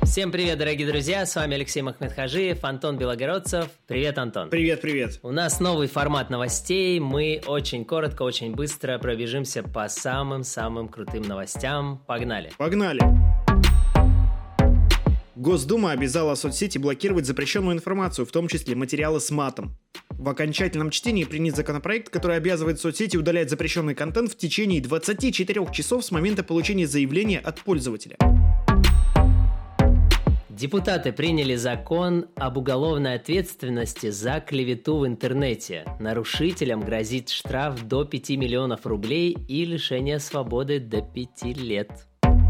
Всем привет, дорогие друзья, с вами Алексей Махметхажиев, Антон Белогородцев. Привет, Антон. Привет. У нас новый формат новостей, мы очень коротко, очень быстро пробежимся по самым крутым новостям. Погнали. Госдума обязала соцсети блокировать запрещенную информацию, в том числе материалы с матом. В окончательном чтении принят законопроект, который обязывает соцсети удалять запрещенный контент в течение 24 часов с момента получения заявления от пользователя. Депутаты приняли закон об уголовной ответственности за клевету в интернете. Нарушителям грозит штраф до 5 миллионов рублей и лишение свободы до 5 лет.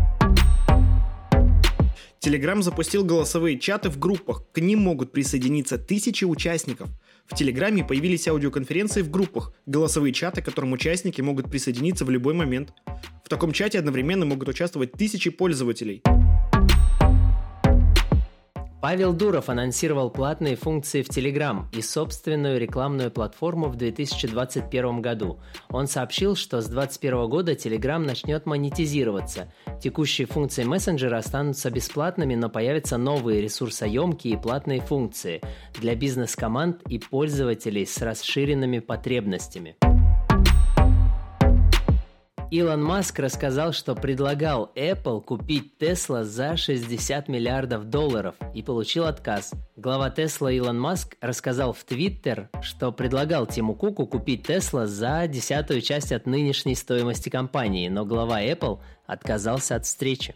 Telegram запустил голосовые чаты в группах. К ним могут присоединиться тысячи участников. В Телеграме появились аудиоконференции в группах, голосовые чаты, к которым участники могут присоединиться в любой момент. В таком чате одновременно могут участвовать тысячи пользователей. Павел Дуров анонсировал платные функции в Telegram и собственную рекламную платформу в 2021 году. Он сообщил, что с 2021 года Telegram начнет монетизироваться. Текущие функции мессенджера останутся бесплатными, но появятся новые ресурсоемкие и платные функции для бизнес-команд и пользователей с расширенными потребностями. Илон Маск рассказал, что предлагал Apple купить Tesla за $60 миллиардов и получил отказ. Глава Tesla Илон Маск рассказал в Twitter, что предлагал Тиму Куку купить Tesla за 10-ю часть от нынешней стоимости компании, но глава Apple отказался от встречи.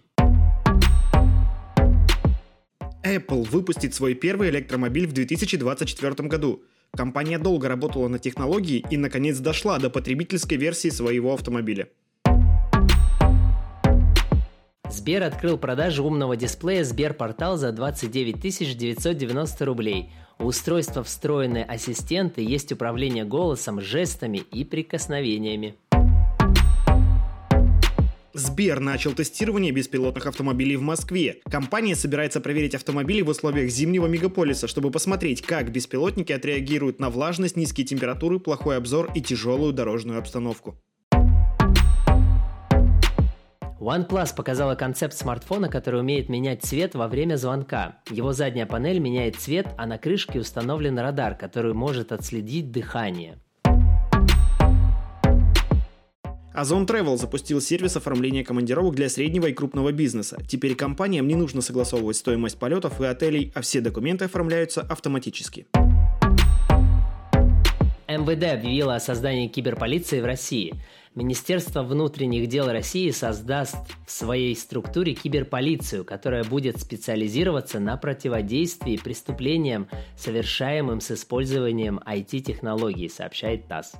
Apple выпустит свой первый электромобиль в 2024 году. Компания долго работала над технологией и, наконец, дошла до потребительской версии своего автомобиля. Сбер открыл продажу умного дисплея Сберпортал за 29 990 рублей. У устройства встроенные ассистенты, есть управление голосом, жестами и прикосновениями. Сбер начал тестирование беспилотных автомобилей в Москве. Компания собирается проверить автомобили в условиях зимнего мегаполиса, чтобы посмотреть, как беспилотники отреагируют на влажность, низкие температуры, плохой обзор и тяжелую дорожную обстановку. OnePlus показала концепт смартфона, который умеет менять цвет во время звонка. Его задняя панель меняет цвет, а на крышке установлен радар, который может отследить дыхание. Озон Travel запустил сервис оформления командировок для среднего и крупного бизнеса. Теперь компаниям не нужно согласовывать стоимость полетов и отелей, а все документы оформляются автоматически. МВД объявило о создании киберполиции в России. Министерство внутренних дел России создаст в своей структуре киберполицию, которая будет специализироваться на противодействии преступлениям, совершаемым с использованием IT-технологий, сообщает ТАСС.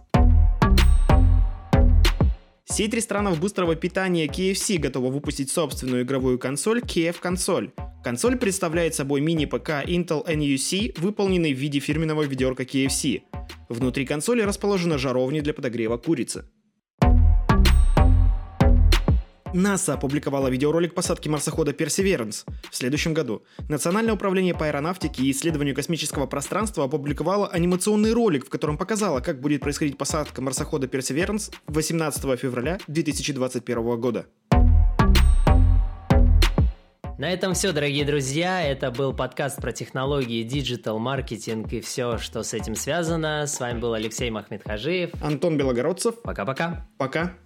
Сеть ресторанов быстрого питания KFC готова выпустить собственную игровую консоль KF-консоль. Консоль представляет собой мини-ПК Intel NUC, выполненный в виде фирменного ведерка KFC. Внутри консоли расположена жаровня для подогрева курицы. НАСА опубликовала видеоролик посадки марсохода Perseverance в следующем году. Национальное управление по аэронавтике и исследованию космического пространства опубликовало анимационный ролик, в котором показало, как будет происходить посадка марсохода Perseverance 18 февраля 2021 года. На этом все, дорогие друзья. Это был подкаст про технологии, диджитал, маркетинг и все, что с этим связано. С вами был Алексей Махметхажиев. Антон Белогородцев. Пока-пока. Пока.